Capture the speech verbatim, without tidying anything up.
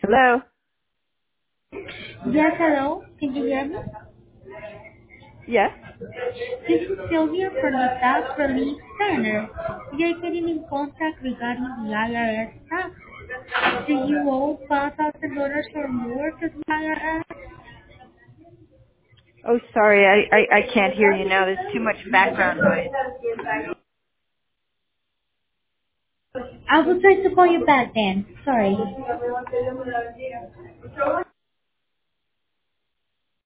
Hello? Yes, hello. Can you hear me? Yes? This is Sylvia from the Tax Relief Center. We are getting in contact regarding the I R S tax. Do you owe five thousand dollars or more to the I R S? Oh, sorry, I, I, I can't hear you now. There's too much background noise. I will try to call you back then. Sorry.